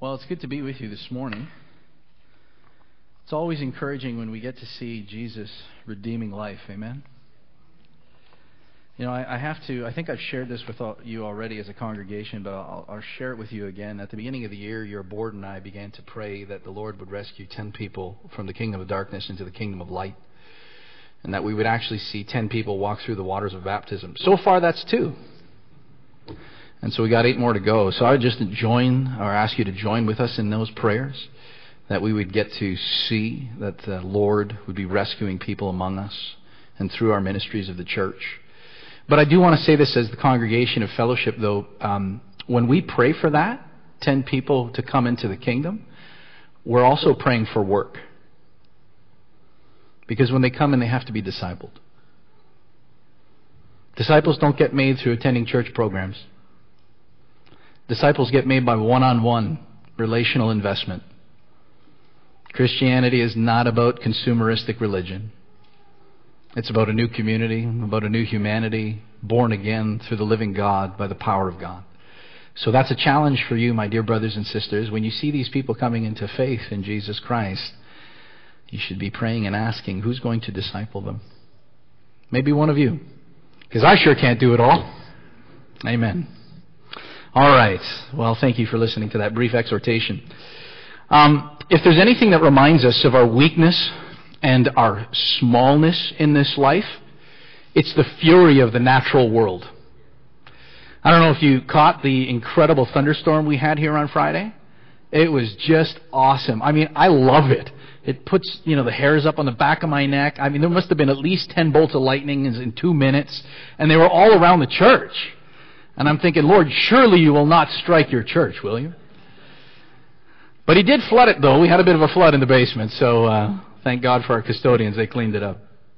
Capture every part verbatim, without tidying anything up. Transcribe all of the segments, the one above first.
Well, it's good to be with you this morning. It's always encouraging when we get to see Jesus redeeming life. Amen? You know, I, I have to, I think I've shared this with all, you already as a congregation, but I'll, I'll share it with you again. At the beginning of the year, your board and I began to pray that the Lord would rescue ten people from the kingdom of darkness into the kingdom of light, and that we would actually see ten people walk through the waters of baptism. So far, that's two. And so we got eight more to go. So I would just join, or ask you to join with us in those prayers, that we would get to see that the Lord would be rescuing people among us and through our ministries of the church. But I do want to say this as the congregation of fellowship, though. Um, when we pray for that, ten people to come into the kingdom, we're also praying for work. Because when they come in, they have to be discipled. Disciples don't get made through attending church programs. Disciples get made by one-on-one relational investment. Christianity is not about consumeristic religion. It's about a new community, about a new humanity, born again through the living God by the power of God. So that's a challenge for you, my dear brothers and sisters. When you see these people coming into faith in Jesus Christ, you should be praying and asking, who's going to disciple them? Maybe one of you. Because I sure can't do it all. Amen. All right. Well, thank you for listening to that brief exhortation. Um, if there's anything that reminds us of our weakness and our smallness in this life, it's the fury of the natural world. I don't know if you caught the incredible thunderstorm we had here on Friday. It was just awesome. I mean, I love it. It puts, you know, the hairs up on the back of my neck. I mean, there must have been at least ten bolts of lightning in two minutes, and they were all around the church. And I'm thinking, Lord, surely you will not strike your church, will you? But he did flood it, though. We had a bit of a flood in the basement, so uh, thank God for our custodians. They cleaned it up.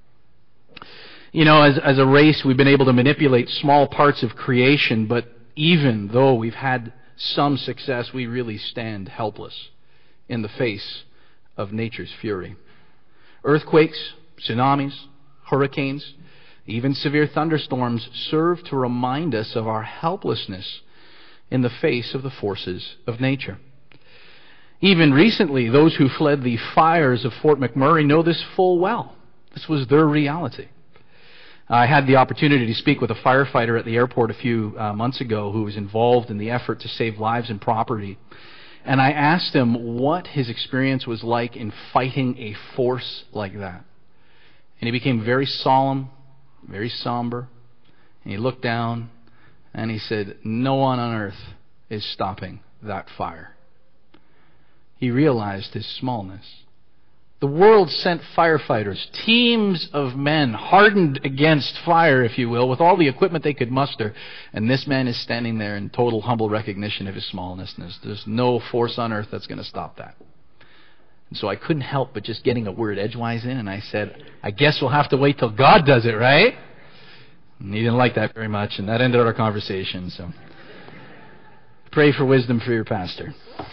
You know, as, as a race, we've been able to manipulate small parts of creation, but even though we've had some success, we really stand helpless in the face of nature's fury. Earthquakes, tsunamis, hurricanes, even severe thunderstorms serve to remind us of our helplessness in the face of the forces of nature. Even recently, those who fled the fires of Fort McMurray know this full well. This was their reality. I had the opportunity to speak with a firefighter at the airport a few uh, months ago who was involved in the effort to save lives and property. And I asked him what his experience was like in fighting a force like that. And he became very solemn, very somber. And he looked down and he said, no one on earth is stopping that fire. He realized his smallness. The world sent firefighters, teams of men hardened against fire, if you will, with all the equipment they could muster. And this man is standing there in total humble recognition of his smallness. There's no force on earth that's going to stop that. And so I couldn't help but just getting a word edgewise in, and I said, I guess we'll have to wait till God does it, right? And he didn't like that very much, and that ended our conversation. So pray for wisdom for your pastor.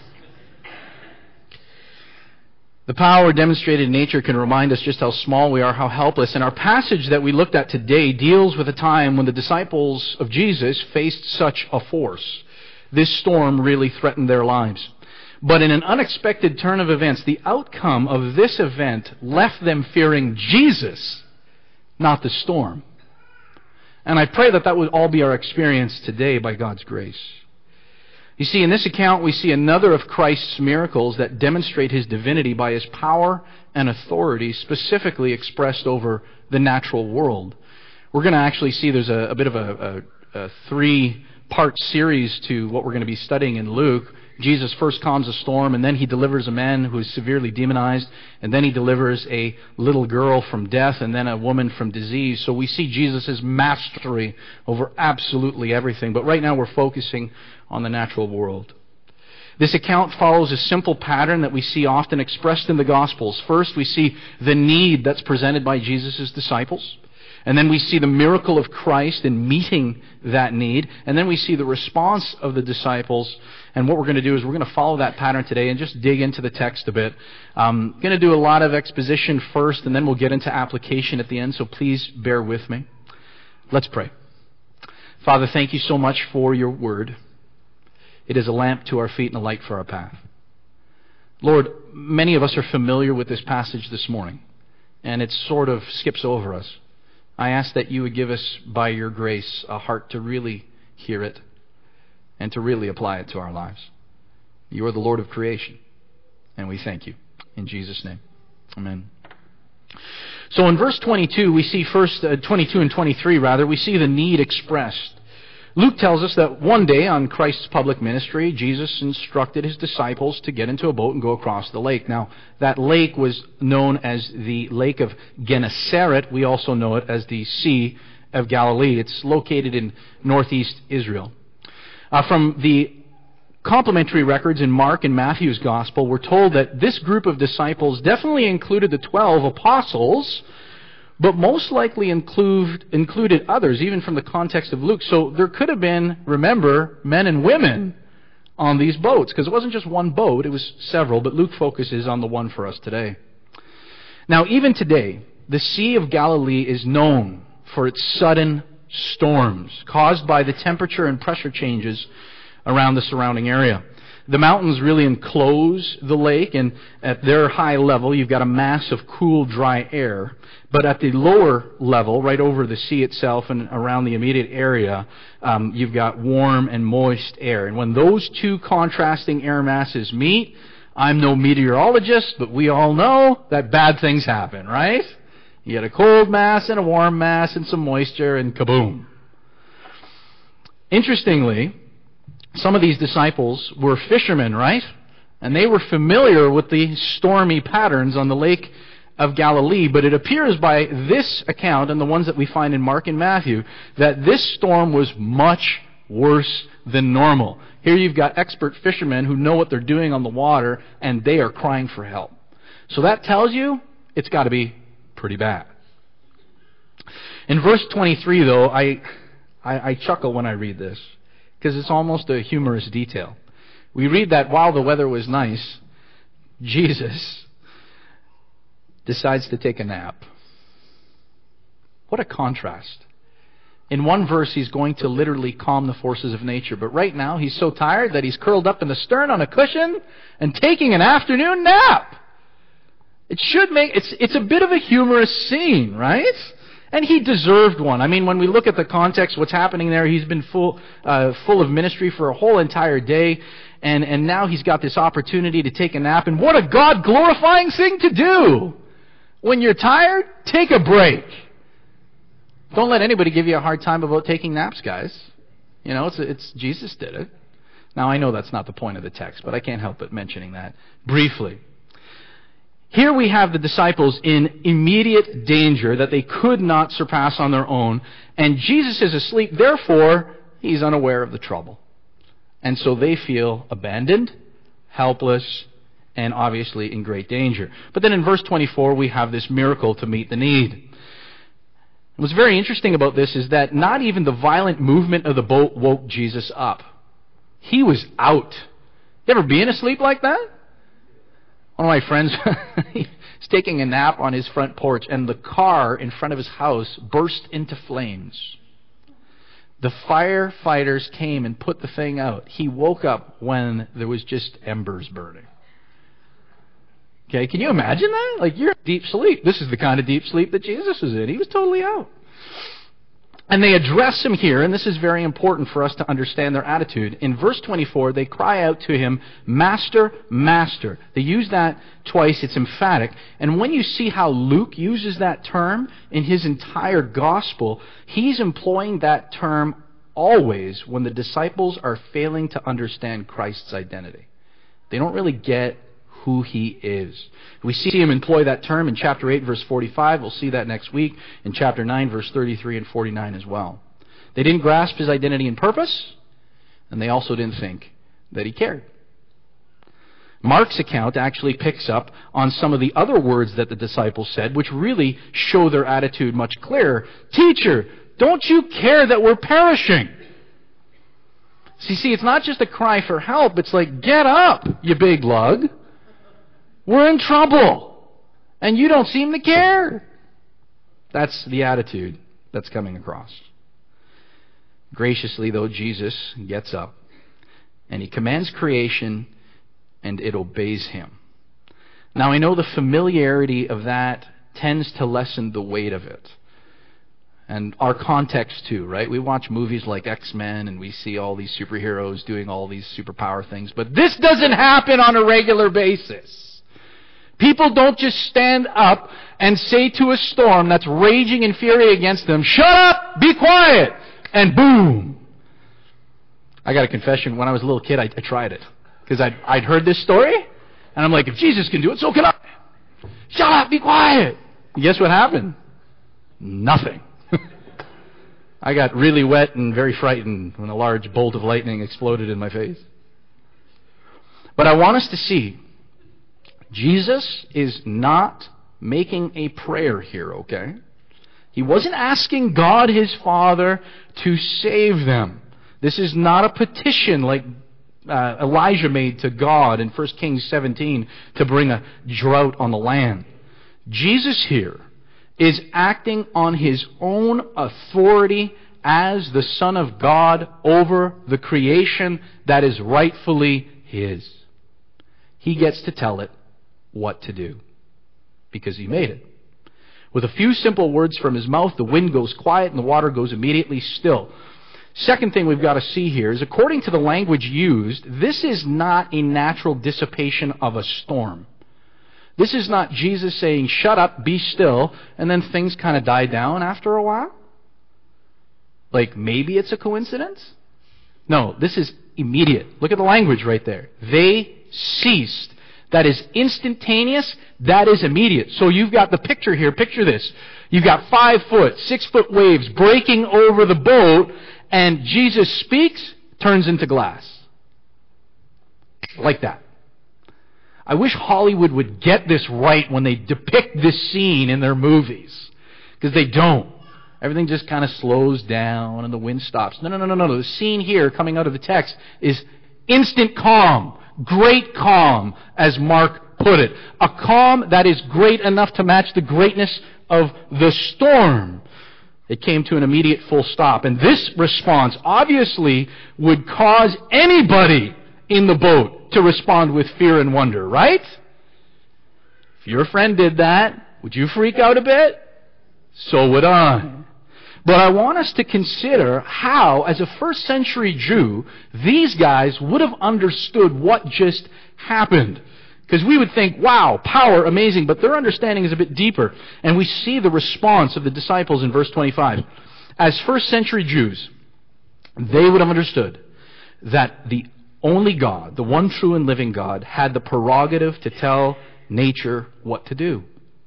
The power demonstrated in nature can remind us just how small we are, how helpless. And our passage that we looked at today deals with a time when the disciples of Jesus faced such a force. This storm really threatened their lives. But in an unexpected turn of events, the outcome of this event left them fearing Jesus, not the storm. And I pray that that would all be our experience today by God's grace. You see, in this account, we see another of Christ's miracles that demonstrate His divinity by His power and authority, specifically expressed over the natural world. We're going to actually see there's a, a bit of a, a, a three-part series to what we're going to be studying in Luke. Jesus first calms a storm, and then He delivers a man who is severely demonized, and then He delivers a little girl from death, and then a woman from disease. So we see Jesus' mastery over absolutely everything. But right now we're focusing on the natural world. This account follows a simple pattern that we see often expressed in the Gospels. First, we see the need that's presented by Jesus' disciples. And then we see the miracle of Christ in meeting that need. And then we see the response of the disciples. And what we're going to do is we're going to follow that pattern today and just dig into the text a bit. I'm going to do a lot of exposition first, and then we'll get into application at the end. So please bear with me. Let's pray. Father, thank you so much for your word. It is a lamp to our feet and a light for our path. Lord, many of us are familiar with this passage this morning, and it sort of skips over us. I ask that you would give us, by your grace, a heart to really hear it and to really apply it to our lives. You are the Lord of creation, and we thank you. In Jesus' name, amen. So in verse twenty-two, we see first, uh, twenty-two and twenty-three rather, we see the need expressed. Luke tells us that one day on Christ's public ministry, Jesus instructed his disciples to get into a boat and go across the lake. Now, that lake was known as the Lake of Gennesaret. We also know it as the Sea of Galilee. It's located in northeast Israel. Uh, from the complementary records in Mark and Matthew's Gospel, we're told that this group of disciples definitely included the twelve apostles, but most likely include, included others, even from the context of Luke. So there could have been, remember, men and women on these boats, because it wasn't just one boat, it was several, but Luke focuses on the one for us today. Now, even today, the Sea of Galilee is known for its sudden storms caused by the temperature and pressure changes around the surrounding area. The mountains really enclose the lake, and at their high level, you've got a mass of cool, dry air. But at the lower level, right over the sea itself and around the immediate area, um, you've got warm and moist air. And when those two contrasting air masses meet, I'm no meteorologist, but we all know that bad things happen, right? You get a cold mass and a warm mass and some moisture, and kaboom. Interestingly, some of these disciples were fishermen, right? And they were familiar with the stormy patterns on the Lake of Galilee. But it appears by this account, and the ones that we find in Mark and Matthew, that this storm was much worse than normal. Here you've got expert fishermen who know what they're doing on the water, and they are crying for help. So that tells you it's got to be pretty bad. In verse twenty-three, though, I, I, I chuckle when I read this, because it's almost a humorous detail. We read that while the weather was nice, Jesus decides to take a nap. What a contrast. In one verse, he's going to literally calm the forces of nature, but right now he's so tired that he's curled up in the stern on a cushion and taking an afternoon nap. It should make, it's, it's a bit of a humorous scene, right? And he deserved one. I mean, when we look at the context, what's happening there, he's been full uh, full of ministry for a whole entire day, and, and now he's got this opportunity to take a nap. And what a God-glorifying thing to do! When you're tired, take a break. Don't let anybody give you a hard time about taking naps, guys. You know, it's, it's Jesus did it. Now, I know that's not the point of the text, but I can't help but mentioning that briefly. Here we have the disciples in immediate danger that they could not surpass on their own, and Jesus is asleep, therefore he's unaware of the trouble. And so they feel abandoned, helpless, and obviously in great danger. But then in verse twenty-four we have this miracle to meet the need. What's very interesting about this is that not even the violent movement of the boat woke Jesus up. He was out. You ever been asleep like that? One of my friends, he's taking a nap on his front porch, and the car in front of his house burst into flames. The firefighters came and put the thing out. He woke up when there was just embers burning. Okay, can you imagine that? Like, you're in deep sleep. This is the kind of deep sleep that Jesus was in. He was totally out. And they address him here, and this is very important for us to understand their attitude. In verse twenty-four, they cry out to him, Master, Master. They use that twice. It's emphatic. And when you see how Luke uses that term in his entire gospel, he's employing that term always when the disciples are failing to understand Christ's identity. They don't really get who he is. We see him employ that term in chapter eight, verse forty-five. We'll see that next week in chapter nine, verse thirty-three and forty-nine as well. They didn't grasp his identity and purpose, and they also didn't think that he cared. Mark's account actually picks up on some of the other words that the disciples said, which really show their attitude much clearer. Teacher, don't you care that we're perishing? See, see, it's not just a cry for help. It's like, get up, you big lug. We're in trouble, and you don't seem to care. That's the attitude that's coming across. Graciously, though, Jesus gets up, and He commands creation, and it obeys Him. Now, I know the familiarity of that tends to lessen the weight of it. And our context too, right? We watch movies like X-Men and we see all these superheroes doing all these superpower things. But this doesn't happen on a regular basis. People don't just stand up and say to a storm that's raging in fury against them, "Shut up! Be quiet!" And boom! I got a confession. When I was a little kid, I, I tried it. Because I'd, I'd heard this story, and I'm like, if Jesus can do it, so can I. Shut up! Be quiet! And guess what happened? Nothing. I got really wet and very frightened when a large bolt of lightning exploded in my face. But I want us to see, Jesus is not making a prayer here, okay? He wasn't asking God His Father to save them. This is not a petition like uh, Elijah made to God in First Kings seventeen to bring a drought on the land. Jesus here is acting on His own authority as the Son of God over the creation that is rightfully His. He gets to tell it what to do because He made it. With a few simple words from His mouth, the wind goes quiet and the water goes immediately still. Second thing we've got to see here is, according to the language used, this is not a natural dissipation of a storm. This is not Jesus saying, "Shut up, be still," and then things kind of die down after a while. Like maybe it's a coincidence? No, this is immediate. Look at the language right there. They ceased. That is instantaneous. That is immediate. So you've got the picture here. Picture this. You've got five foot, six foot waves breaking over the boat, and Jesus speaks, turns into glass. Like that. I wish Hollywood would get this right when they depict this scene in their movies. Because they don't. Everything just kind of slows down and the wind stops. No, no, no, no, no. The scene here coming out of the text is instant calm. Great calm, as Mark put it. A calm that is great enough to match the greatness of the storm. It came to an immediate full stop. And this response obviously would cause anybody in the boat to respond with fear and wonder, right? If your friend did that, would you freak out a bit? So would I. But I want us to consider how, as a first century Jew, these guys would have understood what just happened. Because we would think, wow, power, amazing, but their understanding is a bit deeper. And we see the response of the disciples in verse twenty-five. As first century Jews, they would have understood that the only God, the one true and living God, had the prerogative to tell nature what to do.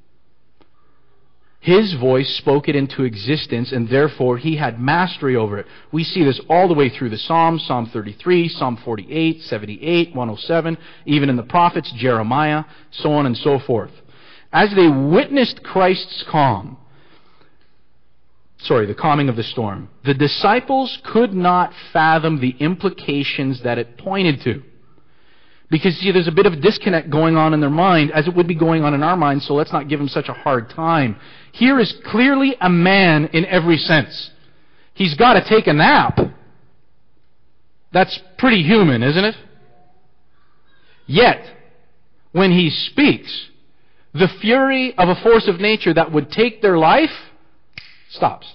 His voice spoke it into existence, and therefore He had mastery over it. We see this all the way through the Psalms, Psalm thirty-three, Psalm forty-eight, seventy-eight, one oh seven, even in the prophets, Jeremiah, so on and so forth. As they witnessed Christ's calm, sorry, the calming of the storm, the disciples could not fathom the implications that it pointed to. Because, see, there's a bit of a disconnect going on in their mind, as it would be going on in our minds, so let's not give them such a hard time. Here is clearly a man in every sense. He's got to take a nap. That's pretty human, isn't it? Yet, when he speaks, the fury of a force of nature that would take their life stops.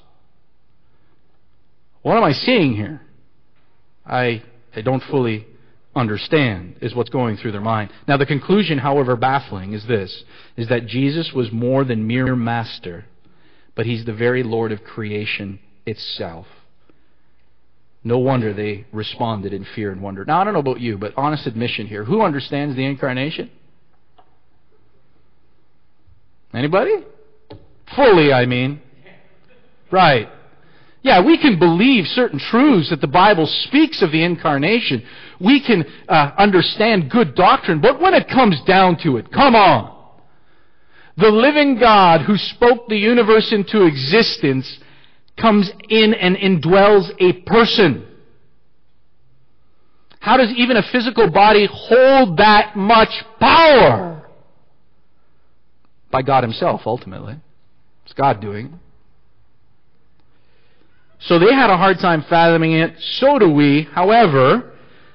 What am I seeing here? I, I don't fully understand is what's going through their mind. Now the conclusion, however baffling, is this, is that Jesus was more than mere master, but He's the very Lord of creation itself. No wonder they responded in fear and wonder. Now I don't know about you, but honest admission here, who understands the incarnation? Anybody? Fully, I mean. Right. Yeah, we can believe certain truths that the Bible speaks of the incarnation. We can uh, understand good doctrine, but when it comes down to it, come on. The living God who spoke the universe into existence comes in and indwells a person. How does even a physical body hold that much power? By God Himself, ultimately. It's God doing it. So they had a hard time fathoming it. So do we. However,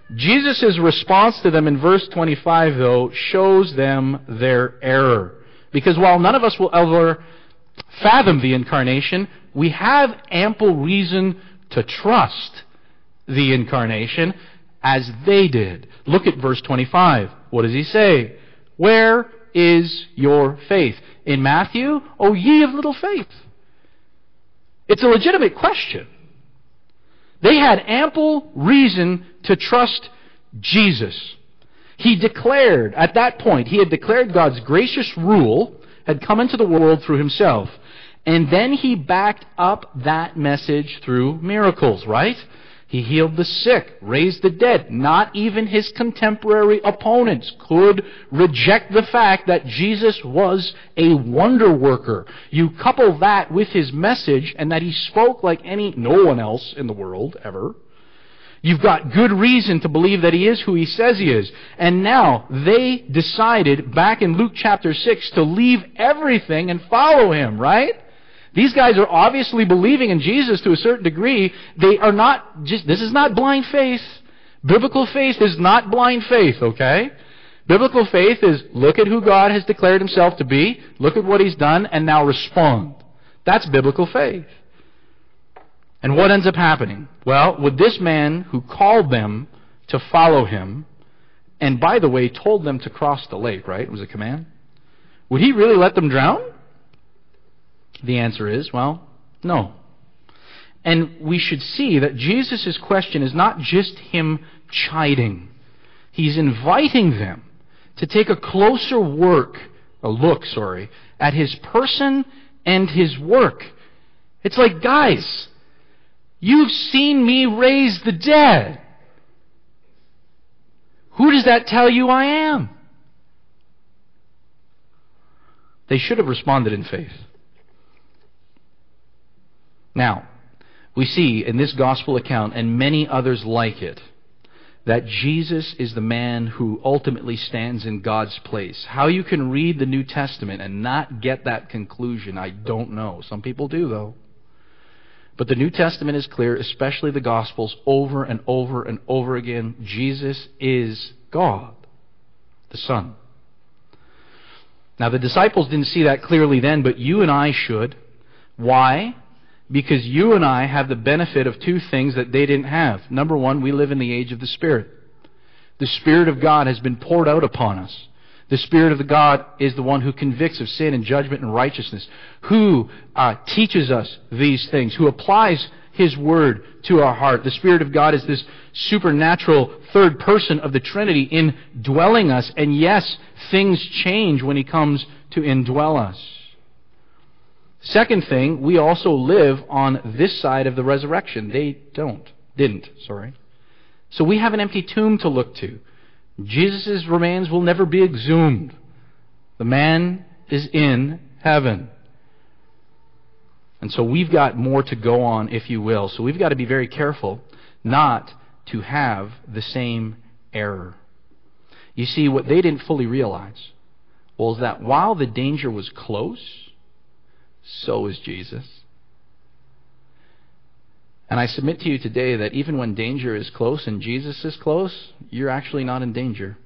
Jesus' response to them in verse twenty-five, though, shows them their error. Because while none of us will ever fathom the incarnation, we have ample reason to trust the incarnation as they did. Look at verse twenty-five. What does he say? Where is your faith? In Matthew, O ye of little faith. It's a legitimate question. They had ample reason to trust Jesus. He declared, at that point, he had declared God's gracious rule had come into the world through himself. And then he backed up that message through miracles, right? He healed the sick, raised the dead. Not even his contemporary opponents could reject the fact that Jesus was a wonder worker. You couple that with his message and that he spoke like any no one else in the world ever. You've got good reason to believe that he is who he says he is. And now they decided back in Luke chapter six to leave everything and follow him, right? These guys are obviously believing in Jesus to a certain degree. They are not just, this is not blind faith. Biblical faith is not blind faith, okay? Biblical faith is look at who God has declared himself to be, look at what he's done, and now respond. That's biblical faith. And what ends up happening? Well, with this man who called them to follow him, and by the way, told them to cross the lake, right? It was a command. Would he really let them drown? The answer is, well, no. And we should see that Jesus' question is not just him chiding. He's inviting them to take a closer work, a look, sorry, at his person and his work. It's like, guys, you've seen me raise the dead. Who does that tell you I am? They should have responded in faith. Now, we see in this gospel account and many others like it that Jesus is the man who ultimately stands in God's place. How you can read the New Testament and not get that conclusion, I don't know. Some people do, though. But the New Testament is clear, especially the Gospels, over and over and over again. Jesus is God, the Son. Now, the disciples didn't see that clearly then, but you and I should. Why? Because you and I have the benefit of two things that they didn't have. Number one, we live in the age of the Spirit. The Spirit of God has been poured out upon us. The Spirit of the God is the one who convicts of sin and judgment and righteousness, who uh, teaches us these things, who applies His Word to our heart. The Spirit of God is this supernatural third person of the Trinity indwelling us. And yes, things change when He comes to indwell us. Second thing, we also live on this side of the resurrection. They don't. Didn't, sorry. So we have an empty tomb to look to. Jesus' remains will never be exhumed. The man is in heaven. And so we've got more to go on, if you will. So we've got to be very careful not to have the same error. You see, what they didn't fully realize was that while the danger was close, so is Jesus. And I submit to you today that even when danger is close and Jesus is close, you're actually not in danger.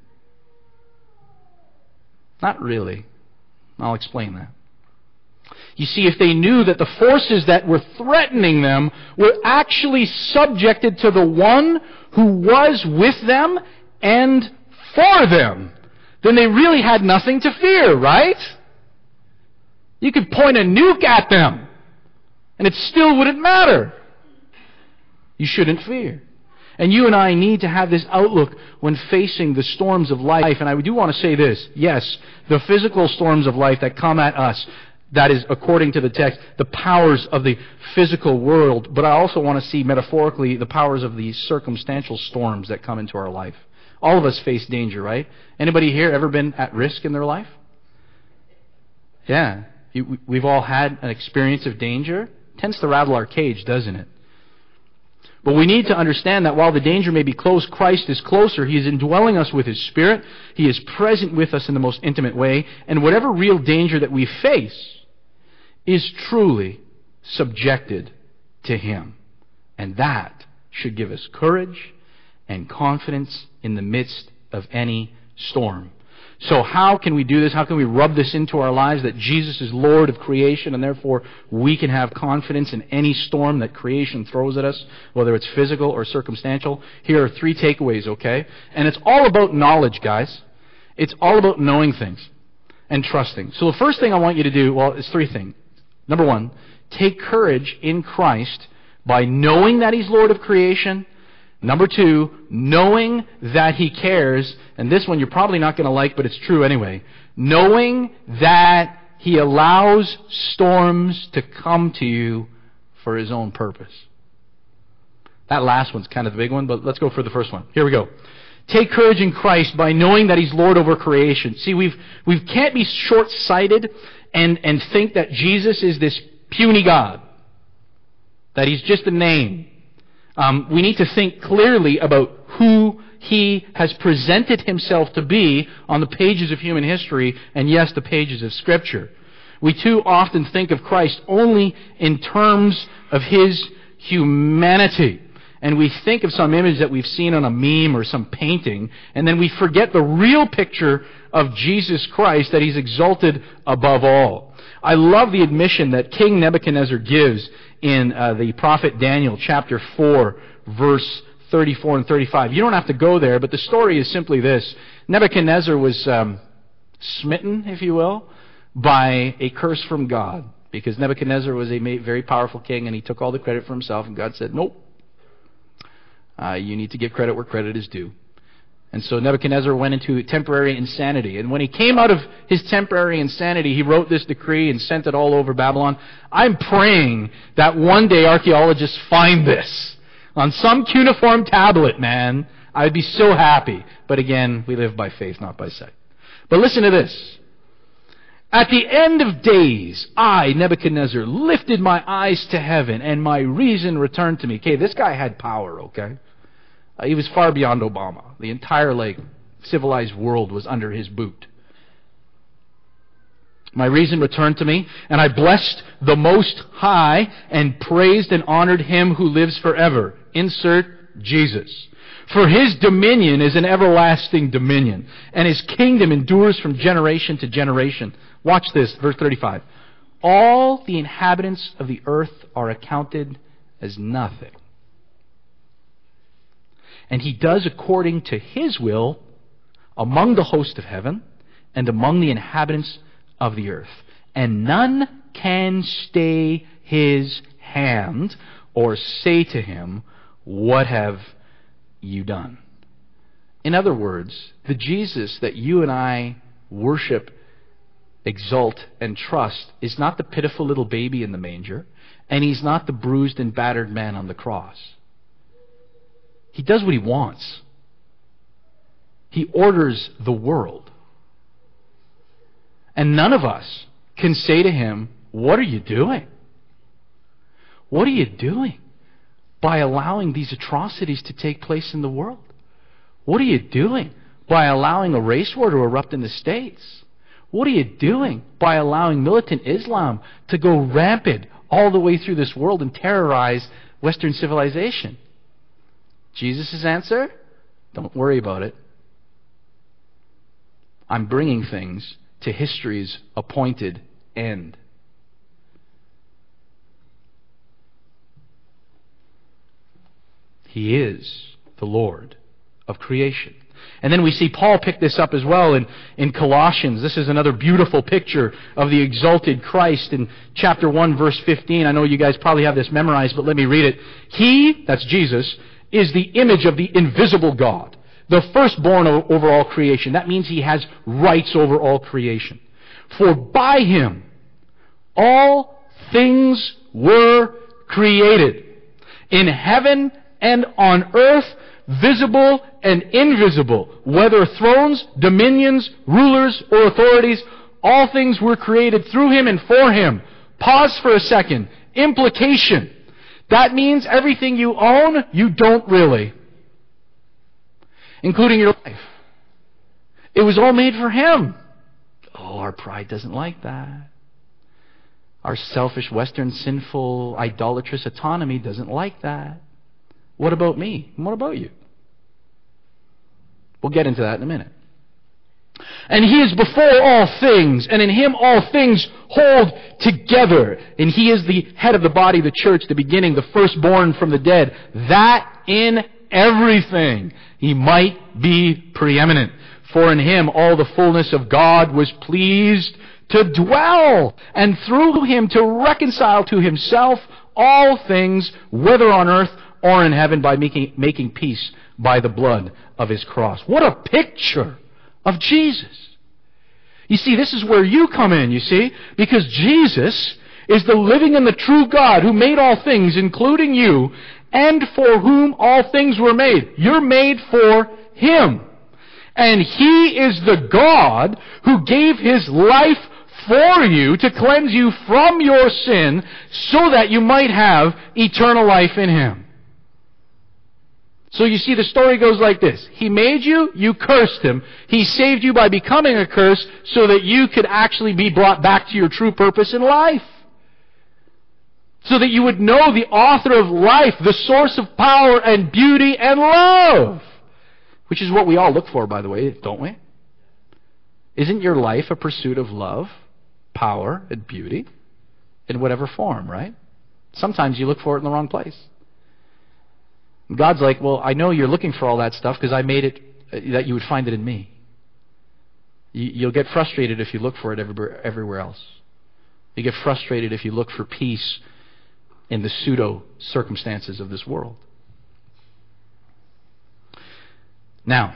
Not really. I'll explain that. You see, if they knew that the forces that were threatening them were actually subjected to the one who was with them and for them, then they really had nothing to fear, right? You could point a nuke at them, and it still wouldn't matter. You shouldn't fear. And you and I need to have this outlook when facing the storms of life. And I do want to say this. Yes, the physical storms of life that come at us, that is, according to the text, the powers of the physical world. But I also want to see, metaphorically, the powers of the circumstantial storms that come into our life. All of us face danger, right? Anybody here ever been at risk in their life? Yeah. We've all had an experience of danger. It tends to rattle our cage, doesn't it? But we need to understand that while the danger may be close, Christ is closer. He is indwelling us with His Spirit. He is present with us in the most intimate way. And whatever real danger that we face is truly subjected to Him. And that should give us courage and confidence in the midst of any storm. So how can we do this? How can we rub this into our lives that Jesus is Lord of creation and therefore we can have confidence in any storm that creation throws at us, whether it's physical or circumstantial? Here are three takeaways, okay? And it's all about knowledge, guys. It's all about knowing things and trusting. So the first thing I want you to do, well, it's three things. Number one, take courage in Christ by knowing that He's Lord of creation. Number two, knowing that He cares. And this one you're probably not going to like, but it's true anyway. Knowing that He allows storms to come to you for His own purpose. That last one's kind of the big one, but let's go for the first one. Here we go. Take courage in Christ by knowing that He's Lord over creation. See, we've, we can't be short-sighted and, and think that Jesus is this puny God. That He's just a name. Um, we need to think clearly about who He has presented Himself to be on the pages of human history and, yes, the pages of Scripture. We too often think of Christ only in terms of His humanity. And we think of some image that we've seen on a meme or some painting, and then we forget the real picture of Jesus Christ, that He's exalted above all. I love the admission that King Nebuchadnezzar gives in uh, the prophet Daniel chapter four, verse thirty-four and thirty-five. You don't have to go there, but the story is simply this. Nebuchadnezzar was um, smitten, if you will, by a curse from God, because Nebuchadnezzar was a very powerful king, and he took all the credit for himself, and God said, nope, uh, you need to give credit where credit is due. And so Nebuchadnezzar went into temporary insanity. And when he came out of his temporary insanity, he wrote this decree and sent it all over Babylon. I'm praying that one day archaeologists find this on some cuneiform tablet, man. I'd be so happy. But again, we live by faith, not by sight. But listen to this. At the end of days, I, Nebuchadnezzar, lifted my eyes to heaven, and my reason returned to me. Okay, this guy had power, okay? Uh, he was far beyond Obama. The entire, like, civilized world was under his boot. My reason returned to me, and I blessed the Most High and praised and honored Him who lives forever. Insert Jesus. For His dominion is an everlasting dominion, and His kingdom endures from generation to generation. Watch this, verse thirty-five. All the inhabitants of the earth are accounted as nothing. And He does according to His will among the host of heaven and among the inhabitants of the earth. And none can stay His hand or say to Him, what have you done? In other words, the Jesus that you and I worship, exalt, and trust is not the pitiful little baby in the manger, and He's not the bruised and battered man on the cross. He does what He wants. He orders the world. And none of us can say to Him, what are you doing? What are you doing by allowing these atrocities to take place in the world? What are you doing by allowing a race war to erupt in the States? What are you doing by allowing militant Islam to go rampant all the way through this world and terrorize Western civilization? Jesus' answer? Don't worry about it. I'm bringing things to history's appointed end. He is the Lord of creation. And then we see Paul pick this up as well in, in Colossians. This is another beautiful picture of the exalted Christ in chapter one, verse fifteen. I know you guys probably have this memorized, but let me read it. He, that's Jesus, is the image of the invisible God, the firstborn over all creation. That means He has rights over all creation. For by Him all things were created, in heaven and on earth, visible and invisible, whether thrones, dominions, rulers, or authorities. All things were created through Him and for Him. Pause for a second. Implication. That means everything you own, you don't really. Including your life. It was all made for Him. Oh, our pride doesn't like that. Our selfish, Western, sinful, idolatrous autonomy doesn't like that. What about me? What about you? We'll get into that in a minute. And He is before all things, and in Him all things hold together. And He is the head of the body, the church, the beginning, the firstborn from the dead, that in everything He might be preeminent. For in Him all the fullness of God was pleased to dwell, and through Him to reconcile to Himself all things, whether on earth or in heaven, by making, making peace by the blood of His cross. What a picture of Jesus. You see, this is where you come in, you see, because Jesus is the living and the true God who made all things, including you, and for whom all things were made. You're made for Him. And He is the God who gave His life for you to cleanse you from your sin so that you might have eternal life in Him. So you see, the story goes like this. He made you, you cursed Him. He saved you by becoming a curse so that you could actually be brought back to your true purpose in life. So that you would know the author of life, the source of power and beauty and love. Which is what we all look for, by the way, don't we? Isn't your life a pursuit of love, power, and beauty? In whatever form, right? Sometimes you look for it in the wrong place. God's like, well, I know you're looking for all that stuff because I made it uh, that you would find it in me. You, you'll get frustrated if you look for it everywhere, everywhere else. You get frustrated if you look for peace in the pseudo circumstances of this world. Now,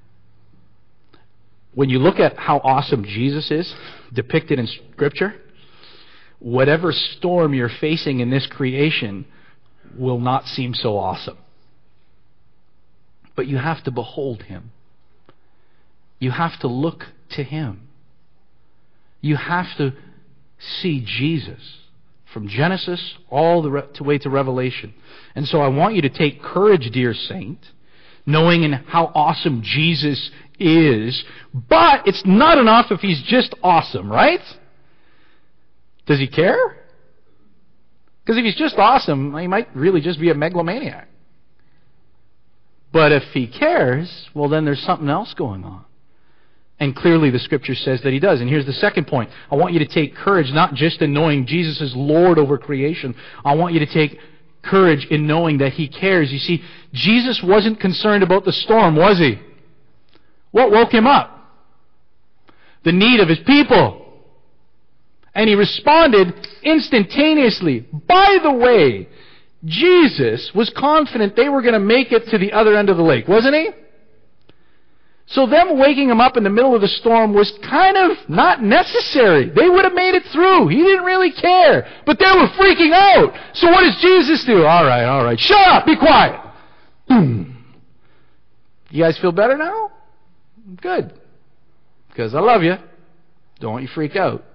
when you look at how awesome Jesus is depicted in Scripture, whatever storm you're facing in this creation will not seem so awesome. But you have to behold Him. You have to look to Him. You have to see Jesus from Genesis all the re- way to Revelation. And so I want you to take courage, dear saint, knowing in how awesome Jesus is. But it's not enough if He's just awesome, right? Does He care? Because if He's just awesome, He might really just be a megalomaniac. But if He cares, well, then there's something else going on. And clearly the Scripture says that He does. And here's the second point. I want you to take courage not just in knowing Jesus is Lord over creation. I want you to take courage in knowing that He cares. You see, Jesus wasn't concerned about the storm, was He? What woke Him up? The need of His people. And He responded instantaneously. By the way, Jesus was confident they were going to make it to the other end of the lake, wasn't He? So them waking Him up in the middle of the storm was kind of not necessary. They would have made it through. He didn't really care. But they were freaking out. So what does Jesus do? All right, all right. Shut up. Be quiet. Boom. You guys feel better now? Good. Because I love you. Don't want you to freak out.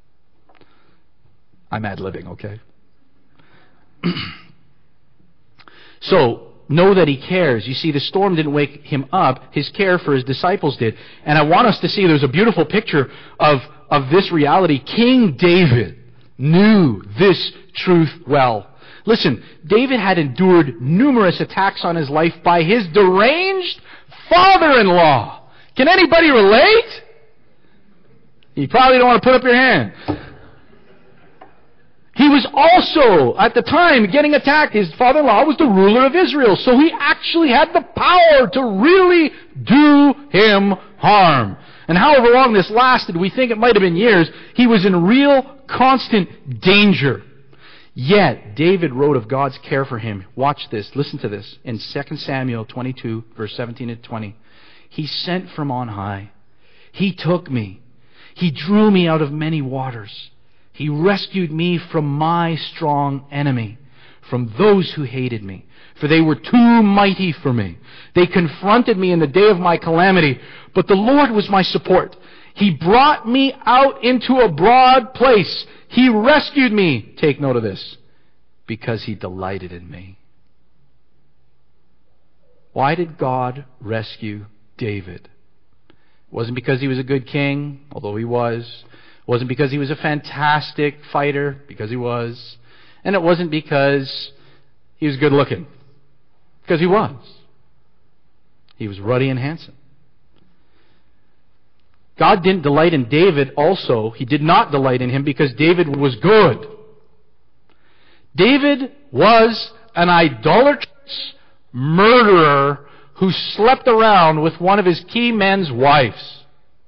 I'm ad-libbing, okay? So, know that He cares. You see, the storm didn't wake Him up. His care for His disciples did. And I want us to see there's a beautiful picture of, of this reality. King David knew this truth well. Listen, David had endured numerous attacks on his life by his deranged father-in-law. Can anybody relate? You probably don't want to put up your hand. He was also, at the time, getting attacked. His father-in-law was the ruler of Israel. So he actually had the power to really do him harm. And however long this lasted, we think it might have been years, he was in real, constant danger. Yet, David wrote of God's care for him. Watch this. Listen to this. In Second Samuel twenty-two, verse seventeen and twenty. He sent from on high. He took me. He drew me out of many waters. He rescued me from my strong enemy, from those who hated me, for they were too mighty for me. They confronted me in the day of my calamity, but the Lord was my support. He brought me out into a broad place. He rescued me. Take note of this. Because He delighted in me. Why did God rescue David? It wasn't because he was a good king, although he was. It wasn't because he was a fantastic fighter, because he was. And it wasn't because he was good looking, because he was. He was ruddy and handsome. God didn't delight in David also. He did not delight in him because David was good. David was an idolatrous murderer who slept around with one of his key men's wives.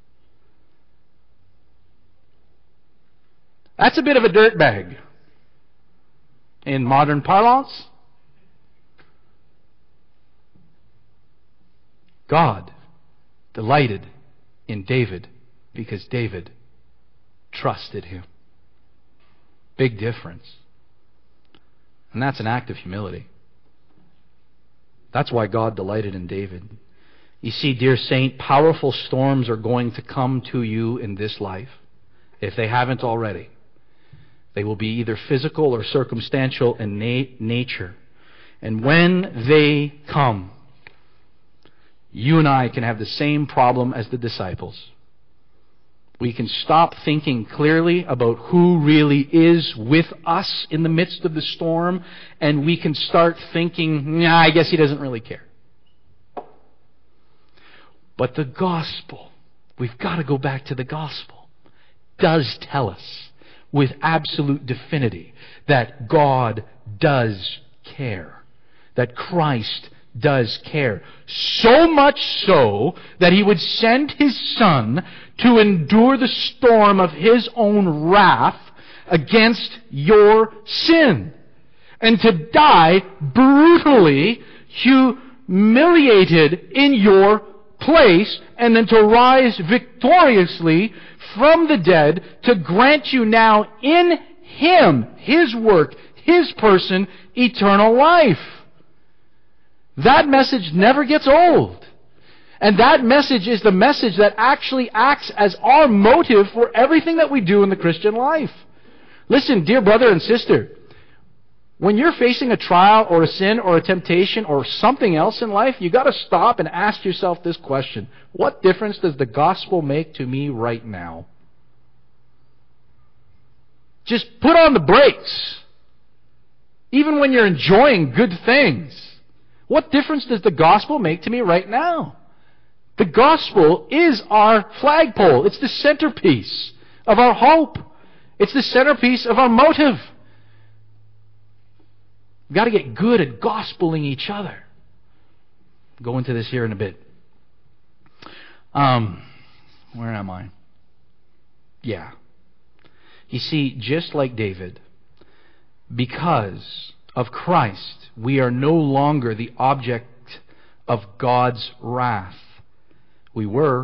That's a bit of a dirtbag in modern parlance. God delighted in David because David trusted him. Big difference. And that's an act of humility. That's why God delighted in David. You see, dear saint, powerful storms are going to come to you in this life, if they haven't already. They will be either physical or circumstantial in na- nature. And when they come, you and I can have the same problem as the disciples. We can stop thinking clearly about who really is with us in the midst of the storm, and we can start thinking, nah, I guess he doesn't really care. But the gospel, we've got to go back to the gospel, does tell us with absolute definity that God does care, that Christ does care. So much so that he would send his Son to endure the storm of his own wrath against your sin, and to die brutally humiliated in your place, and then to rise victoriously from the dead to grant you now in him, his work, his person, eternal life. That message never gets old. And that message is the message that actually acts as our motive for everything that we do in the Christian life. Listen, dear brother and sister, when you're facing a trial or a sin or a temptation or something else in life, you've got to stop and ask yourself this question: what difference does the gospel make to me right now? Just put on the brakes. Even when you're enjoying good things. What difference does the gospel make to me right now? The gospel is our flagpole. It's the centerpiece of our hope. It's the centerpiece of our motive. We've got to get good at gospeling each other. I'll go into this here in a bit. Um, where am I? Yeah. You see, just like David, because of Christ, we are no longer the object of God's wrath. We were.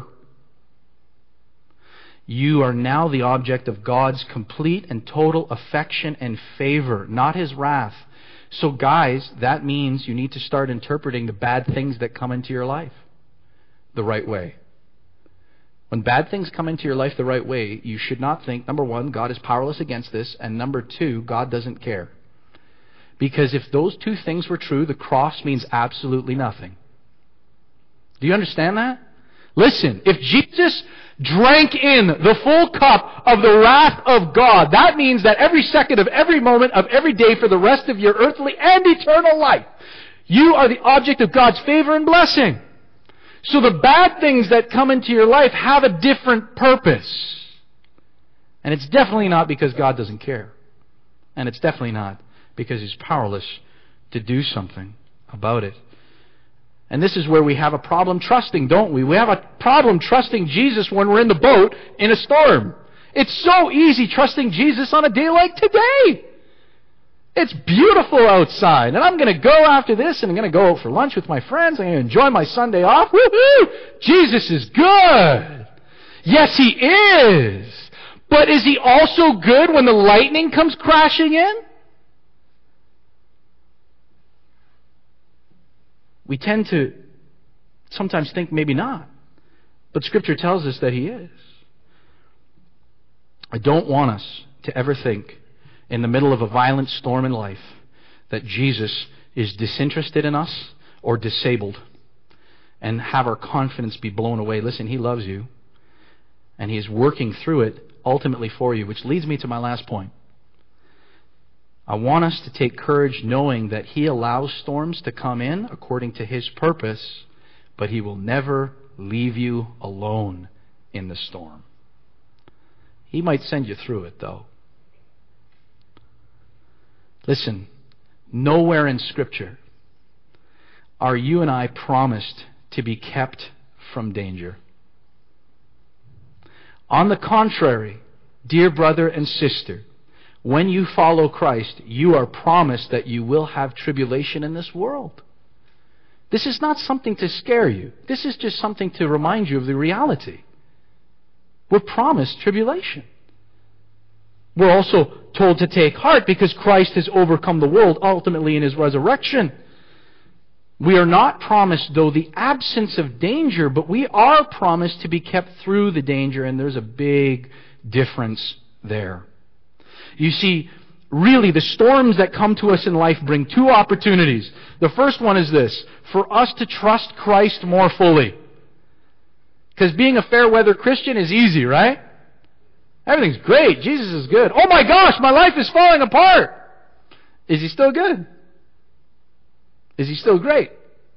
You are now the object of God's complete and total affection and favor, not his wrath. So guys, that means you need to start interpreting the bad things that come into your life the right way. When bad things come into your life the right way, you should not think, number one, God is powerless against this, and number two, God doesn't care. Because if those two things were true, the cross means absolutely nothing. Do you understand that? Listen, if Jesus drank in the full cup of the wrath of God, that means that every second of every moment of every day for the rest of your earthly and eternal life, you are the object of God's favor and blessing. So the bad things that come into your life have a different purpose. And it's definitely not because God doesn't care. And it's definitely not because he's powerless to do something about it. And this is where we have a problem trusting, don't we? We have a problem trusting Jesus when we're in the boat in a storm. It's so easy trusting Jesus on a day like today. It's beautiful outside, and I'm going to go after this, and I'm going to go out for lunch with my friends. I'm going to enjoy my Sunday off. Woohoo! Jesus is good. Yes, he is. But is he also good when the lightning comes crashing in? We tend to sometimes think maybe not. But Scripture tells us that he is. I don't want us to ever think in the middle of a violent storm in life that Jesus is disinterested in us or disabled and have our confidence be blown away. Listen, he loves you and he is working through it ultimately for you, which leads me to my last point. I want us to take courage knowing that he allows storms to come in according to his purpose, but he will never leave you alone in the storm. He might send you through it, though. Listen, nowhere in Scripture are you and I promised to be kept from danger. On the contrary, dear brother and sister, when you follow Christ, you are promised that you will have tribulation in this world. This is not something to scare you. This is just something to remind you of the reality. We're promised tribulation. We're also told to take heart because Christ has overcome the world ultimately in His resurrection. We are not promised, though, the absence of danger, but we are promised to be kept through the danger, and there's a big difference there. You see, really, the storms that come to us in life bring two opportunities. The first one is this: for us to trust Christ more fully. Because being a fair-weather Christian is easy, right? Everything's great. Jesus is good. Oh my gosh, my life is falling apart. Is He still good? Is He still great?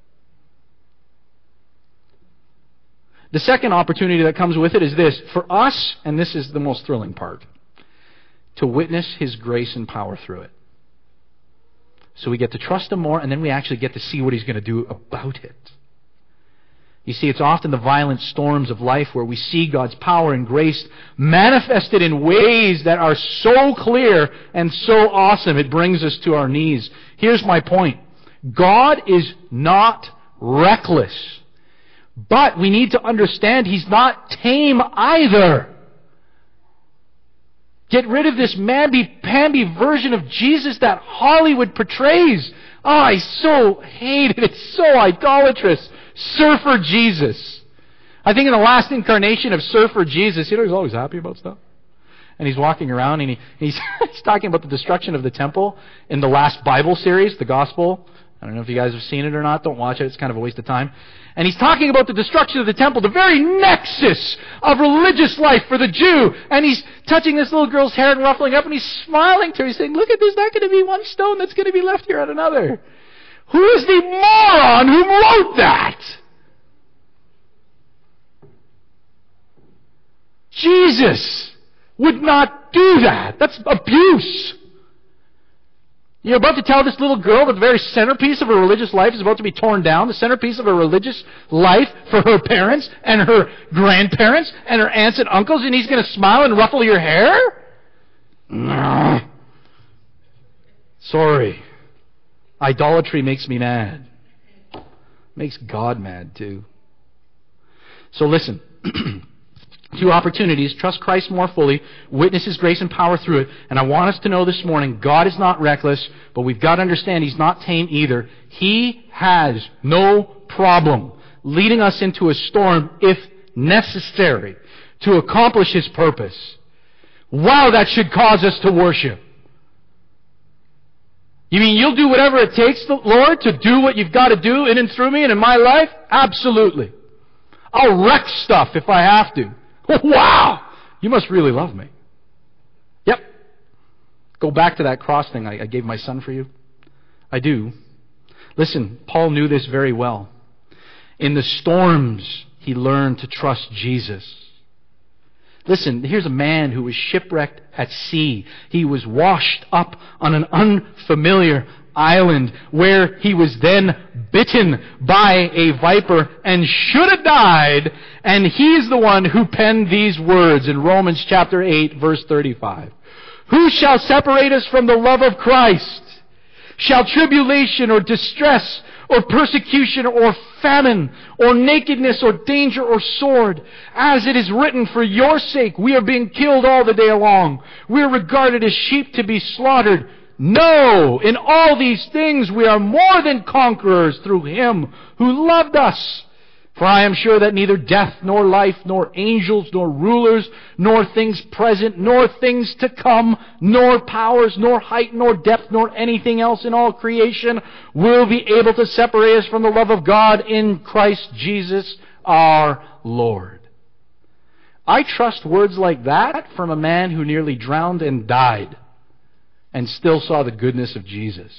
The second opportunity that comes with it is this: for us, and this is the most thrilling part, to witness His grace and power through it. So we get to trust Him more, and then we actually get to see what He's going to do about it. You see, it's often the violent storms of life where we see God's power and grace manifested in ways that are so clear and so awesome, it brings us to our knees. Here's my point. God is not reckless. But we need to understand He's not tame either. Get rid of this mamby-pamby version of Jesus that Hollywood portrays. Oh, I so hate it. It's so idolatrous. Surfer Jesus. I think in the last incarnation of Surfer Jesus, you know, he's always happy about stuff. And he's walking around and he, he's, he's talking about the destruction of the temple in the last Bible series, the Gospel. I don't know if you guys have seen it or not. Don't watch it. It's kind of a waste of time. And he's talking about the destruction of the temple, the very nexus of religious life for the Jew. And he's touching this little girl's hair and ruffling up, and he's smiling to her. He's saying, look at this, there's not going to be one stone that's going to be left here on another. Who is the moron who wrote that? Jesus would not do that. That's abuse. You're about to tell this little girl that the very centerpiece of her religious life is about to be torn down, the centerpiece of her religious life for her parents and her grandparents and her aunts and uncles, and he's going to smile and ruffle your hair? No. Sorry. Idolatry makes me mad. Makes God mad too. So listen. Two opportunities. Trust Christ more fully. Witness His grace and power through it. And I want us to know this morning, God is not reckless, but we've got to understand He's not tame either. He has no problem leading us into a storm if necessary to accomplish His purpose. Wow, that should cause us to worship. You mean you'll do whatever it takes, Lord, to do what you've got to do in and through me and in my life? Absolutely. I'll wreck stuff if I have to. Wow! You must really love me. Yep. Go back to that cross thing I, I gave my son for you. I do. Listen, Paul knew this very well. In the storms, he learned to trust Jesus. Listen, here's a man who was shipwrecked at sea. He was washed up on an unfamiliar island where he was then bitten by a viper and should have died. And he's the one who penned these words in Romans chapter eight, verse thirty-five. Who shall separate us from the love of Christ? Shall tribulation or distress or persecution or famine or nakedness or danger or sword? As it is written, for your sake we are being killed all the day long. We are regarded as sheep to be slaughtered. No! In all these things we are more than conquerors through Him who loved us. For I am sure that neither death, nor life, nor angels, nor rulers, nor things present, nor things to come, nor powers, nor height, nor depth, nor anything else in all creation will be able to separate us from the love of God in Christ Jesus our Lord. I trust words like that from a man who nearly drowned and died and still saw the goodness of Jesus.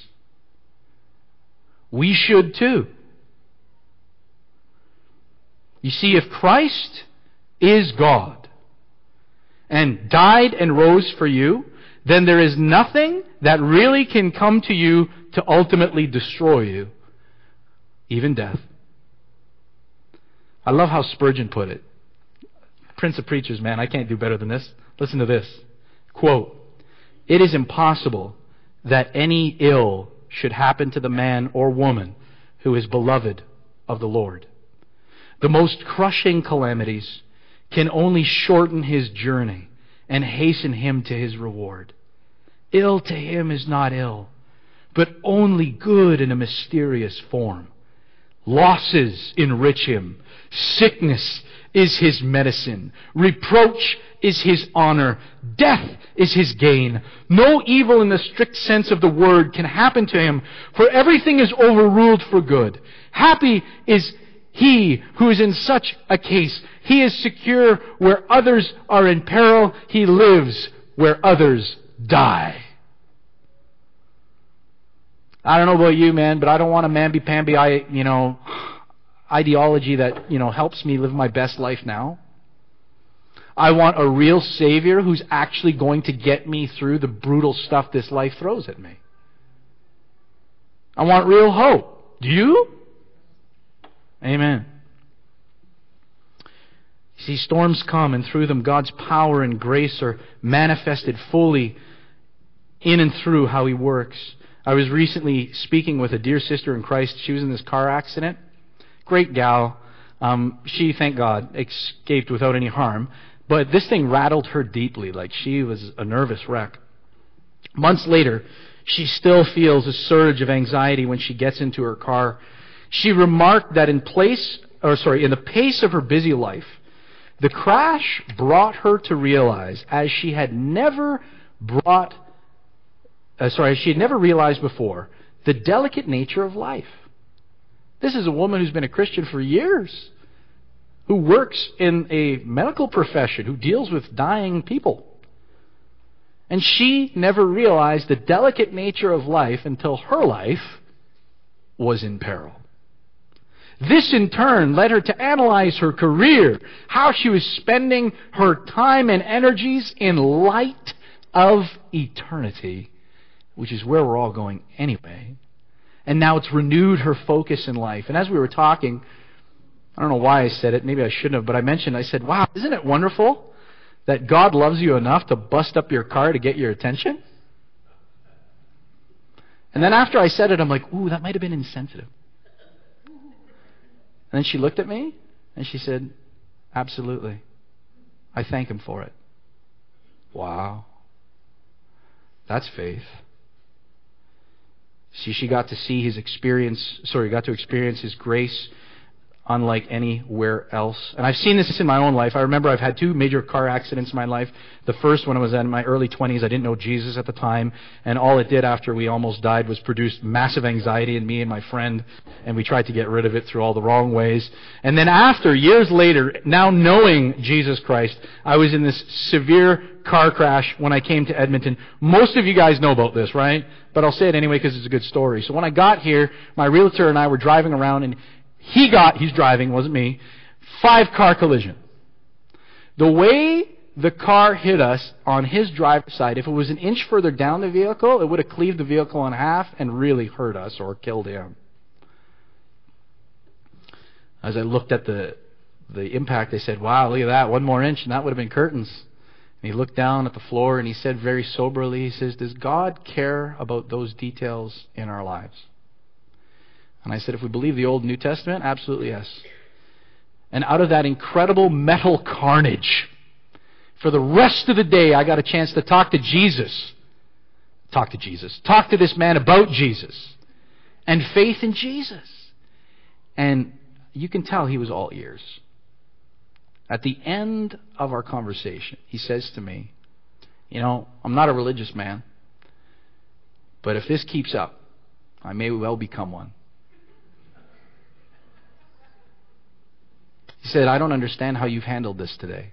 We should too. You see, if Christ is God, and died and rose for you, then there is nothing that really can come to you to ultimately destroy you, even death. I love how Spurgeon put it. Prince of Preachers, man, I can't do better than this. Listen to this. Quote, "It is impossible that any ill should happen to the man or woman who is beloved of the Lord. The most crushing calamities can only shorten his journey and hasten him to his reward. Ill to him is not ill, but only good in a mysterious form. Losses enrich him. Sickness is his medicine. Reproach is his honor. Death is his gain. No evil in the strict sense of the word can happen to him, for everything is overruled for good. Happy is he who is in such a case. He is secure where others are in peril. He lives where others die." I don't know about you, man, but I don't want a mamby-pamby, I, you know, ideology that, you know, helps me live my best life now. I want a real Savior who's actually going to get me through the brutal stuff this life throws at me. I want real hope. Do you? Amen. See, storms come, and through them God's power and grace are manifested fully in and through how He works. I was recently speaking with a dear sister in Christ. She was in this car accident. Great gal. Um, she, thank God, escaped without any harm. But this thing rattled her deeply. Like, she was a nervous wreck. Months later, she still feels a surge of anxiety when she gets into her car. She remarked that in place, or sorry, in the pace of her busy life, the crash brought her to realize, as she had never brought Uh, sorry, she had never realized before, the delicate nature of life. This is a woman who's been a Christian for years, who works in a medical profession, who deals with dying people. And she never realized the delicate nature of life until her life was in peril. This in turn led her to analyze her career, how she was spending her time and energies in light of eternity, which is where we're all going anyway. And now it's renewed her focus in life. And as we were talking, I don't know why I said it, maybe I shouldn't have, but I mentioned, I said, wow, isn't it wonderful that God loves you enough to bust up your car to get your attention? And then after I said it, I'm like, ooh, that might have been insensitive. And then she looked at me, and she said, absolutely. I thank Him for it. Wow. That's faith. See, she got to see His experience, sorry, got to experience His grace unlike anywhere else. And I've seen this in my own life. I remember I've had two major car accidents in my life. The first, when I was in my early twenties, I didn't know Jesus at the time, and all it did after we almost died was produce massive anxiety in me and my friend, and we tried to get rid of it through all the wrong ways. And then after, years later, now knowing Jesus Christ, I was in this severe car crash when I came to Edmonton. Most of you guys know about this, right? But I'll say it anyway because it's a good story. So when I got here, my realtor and I were driving around, and he got, he's driving, wasn't me, five-car collision. The way the car hit us on his driver's side, if it was an inch further down the vehicle, it would have cleaved the vehicle in half and really hurt us or killed him. As I looked at the the impact, I said, wow, look at that, one more inch and that would have been curtains. And he looked down at the floor and he said very soberly, he says, does God care about those details in our lives? And I said, if we believe the Old and New Testament, absolutely yes. And out of that incredible metal carnage, for the rest of the day, I got a chance to talk to Jesus. Talk to Jesus. Talk to this man about Jesus. And faith in Jesus. And you can tell he was all ears. At the end of our conversation, he says to me, you know, I'm not a religious man, but if this keeps up, I may well become one. He said, I don't understand how you've handled this today.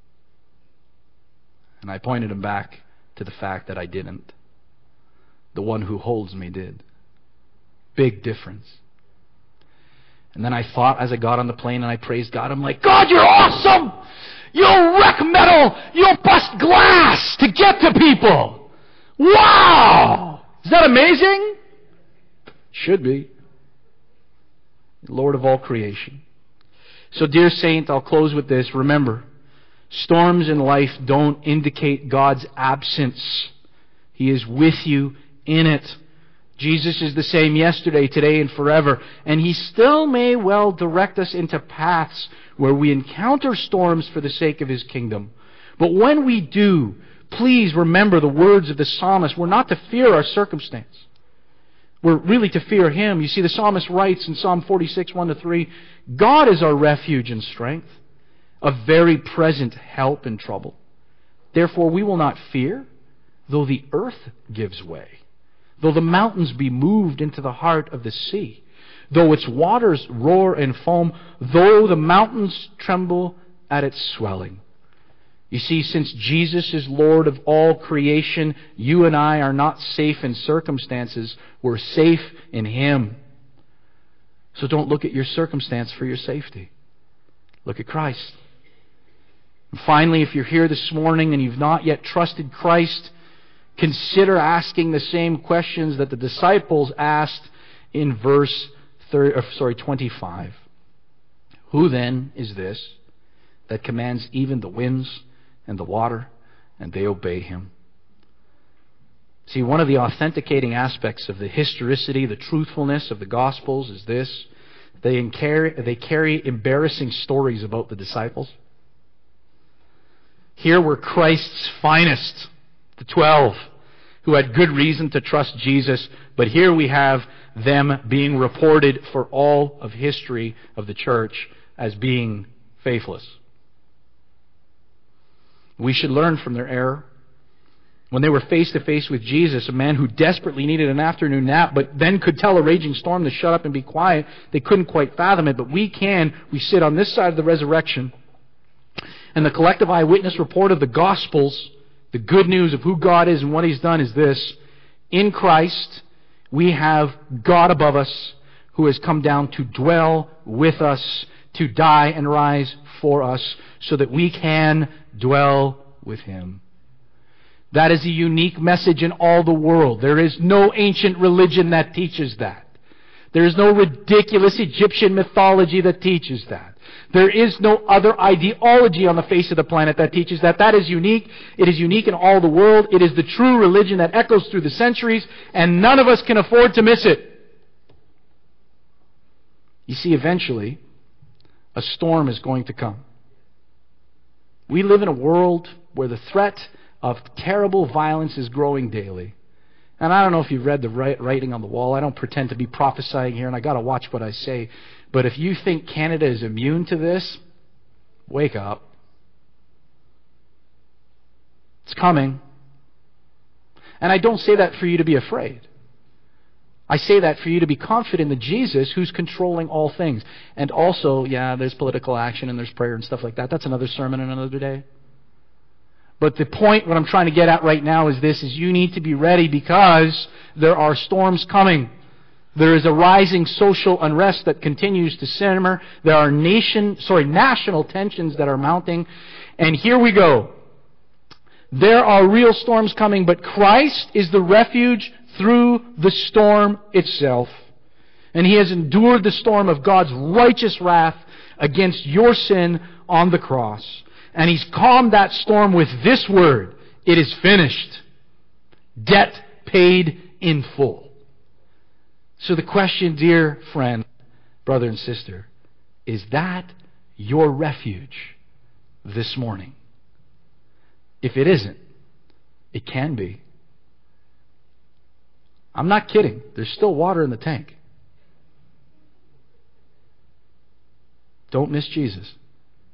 And I pointed him back to the fact that I didn't. The one who holds me did. Big difference. And then I thought as I got on the plane and I praised God, I'm like, God, you're awesome! You'll wreck metal. You'll bust glass to get to people. Wow! Is that amazing? Should be. Lord of all creation. So, dear saint, I'll close with this. Remember, storms in life don't indicate God's absence. He is with you in it. Jesus is the same yesterday, today, and forever. And He still may well direct us into paths where we encounter storms for the sake of His kingdom. But when we do, please remember the words of the psalmist. We're not to fear our circumstance. We're really to fear Him. You see, the psalmist writes in Psalm forty-six, one to three, God is our refuge and strength, a very present help in trouble. Therefore we will not fear, though the earth gives way, though the mountains be moved into the heart of the sea, though its waters roar and foam, though the mountains tremble at its swelling. You see, since Jesus is Lord of all creation, you and I are not safe in circumstances. We're safe in Him. So don't look at your circumstance for your safety. Look at Christ. And finally, if you're here this morning and you've not yet trusted Christ, consider asking the same questions that the disciples asked in verse thirty, or sorry, twenty-five. Who then is this that commands even the winds and the water, and they obey Him? See, one of the authenticating aspects of the historicity, the truthfulness of the Gospels is this. They carry, they carry embarrassing stories about the disciples. Here were Christ's finest, the twelve, who had good reason to trust Jesus, but here we have them being reported for all of history of the church as being faithless. We should learn from their error. When they were face to face with Jesus, a man who desperately needed an afternoon nap, but then could tell a raging storm to shut up and be quiet, they couldn't quite fathom it, but we can. We sit on this side of the resurrection, and the collective eyewitness report of the Gospels, the good news of who God is and what He's done, is this. In Christ, we have God above us, who has come down to dwell with us, to die and rise for us, so that we can dwell with Him. That is a unique message in all the world. There is no ancient religion that teaches that. There is no ridiculous Egyptian mythology that teaches that. There is no other ideology on the face of the planet that teaches that. That is unique. It is unique in all the world. It is the true religion that echoes through the centuries, and none of us can afford to miss it. You see, eventually, a storm is going to come. We live in a world where the threat of terrible violence is growing daily. And I don't know if you've read the writing on the wall. I don't pretend to be prophesying here, and I got to watch what I say. But if you think Canada is immune to this, wake up. It's coming. And I don't say that for you to be afraid. I say that for you to be confident in Jesus who's controlling all things. And also, yeah, there's political action and there's prayer and stuff like that. That's another sermon another day. But the point, what I'm trying to get at right now is this, is you need to be ready because there are storms coming. There is a rising social unrest that continues to simmer. There are nation, sorry, national tensions that are mounting. And here we go. There are real storms coming, but Christ is the refuge through the storm itself. And He has endured the storm of God's righteous wrath against your sin on the cross. And He's calmed that storm with this word: it is finished. Debt paid in full. So the question, dear friend, brother and sister, is that your refuge this morning? If it isn't, it can be. I'm not kidding. There's still water in the tank. Don't miss Jesus.